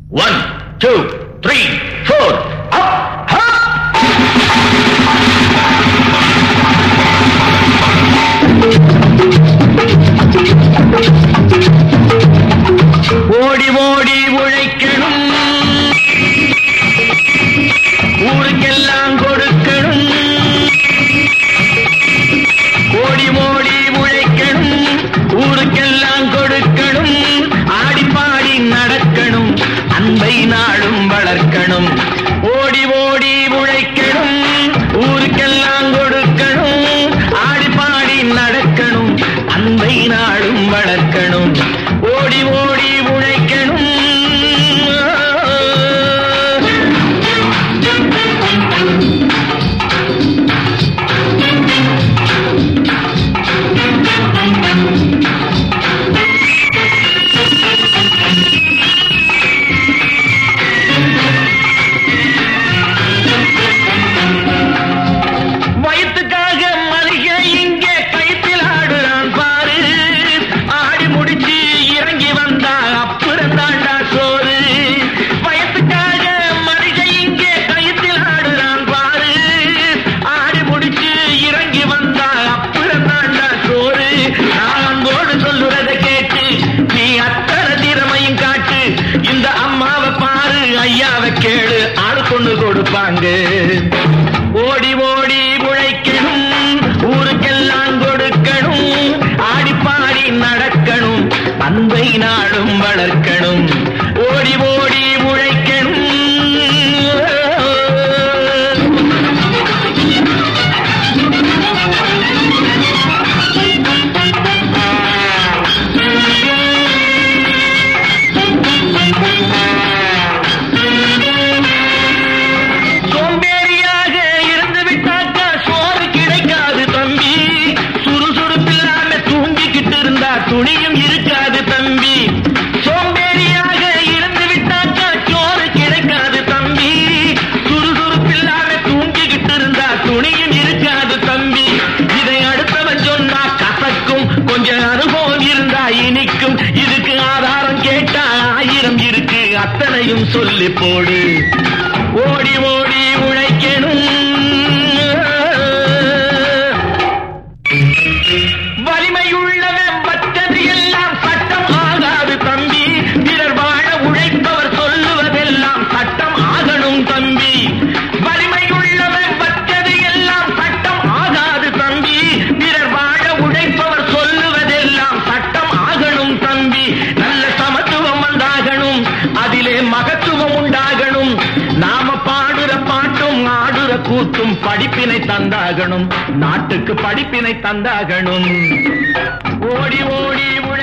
1, 2, 3, 4, up, up. ஓடி ஓடி உழைக்கணும், ஊருக்கெல்லாம் கொடுக்கணும். ஓடி ஓடி உழைக்கணும், ஊருக்கெல்லாம் கொடுக்கணும். ஆடி பாடி நடக்கணும், அன்பை நாடும் வளர்க்கணும். ஓடி ஓடி உழைக்கணும், ஊருக்கெல்லாம் கொடுக்கணும். ஆடி பாடி நடக்கணும், அன்பை நாடும் வளர்க்கணும். ஓடி ஓடி உழைக்கணும். வயிற்றுக்காக மனுஷன் இங்கே கைத்தில் ஆடுறான் பாரு. ஆடி முடிச்சு இறங்கி வந்தா அப்புறம் தாண்டா சோறு. வயிற்றுக்காக மனுஷன் இங்கே கைத்தில் ஆடுறான் பாரு. ஆடி முடிச்சு இறங்கி வந்தா அப்புறம் தாண்டா சோறு. நான் அன்போடு சொல்லுறத கேட்டு நீ அத்தனை திறமையும் காட்டு. இந்த அம்மாவை பாரு, ஐயாவை கேளு, ஆளு கொண்டு கொடுப்பாங்க. ஓடி ஓடி உழைக்கணும், ஊருக்கெல்லாம் கொடுக்கணும். ஆடி பாடி நடக்கணும், அன்பை நாடும் வளர்க்கணும். ஓடி ஓடி உழைக்கணும். சோம்பேறியாக இருந்து விட்டாக்கா சோறு கிடைக்காது தம்பி. சுறுசுறுப்பில்லாம தூங்கிக்கிட்டு இருந்தா துணியும் இருக்காது தம்பி. சோம்பேறியாக இருந்து விட்டாக்கா சோறு கிடைக்காது தம்பி. சுறுசுறுப்பில்லாம தூங்கிக்கிட்டு இருந்தா துணியும் இருக்காது தம்பி. இதை அடுத்தவன் சொன்னா கசக்கும், கொஞ்சம் அனுபவம் இருந்தா இனிக்கும். இதுக்கு ஆதாரம் கேட்டா 1000 இருக்கு, அத்தனையும் சொல்லி போடு. ஓடி ஓடி உழைக்கணும். வலிமையுள்ளவன் பட்டது எல்லாம் சட்டம் ஆகாது தம்பி. பிறர் வாழ உழைப்பவர் சொல்லுவதெல்லாம் சட்டம் ஆகணும் தம்பி. வலிமையுள்ளவன் பட்டது எல்லாம் சட்டம் ஆகாது தம்பி. பிறர் வாழ உழைப்பவர் சொல்லுவதெல்லாம் சட்டம் ஆகணும் தம்பி. நல்ல சமத்துவம் உண்டாகணும், அதிலே மகத்துவம் உண்டாகணும். நாம பாடுற பாட்டும் ஆடுற கூத்தும் படிப்பினை தந்தாகணும், நாட்டுக்கு படிப்பினை தந்தாகணும். ஓடி ஓடி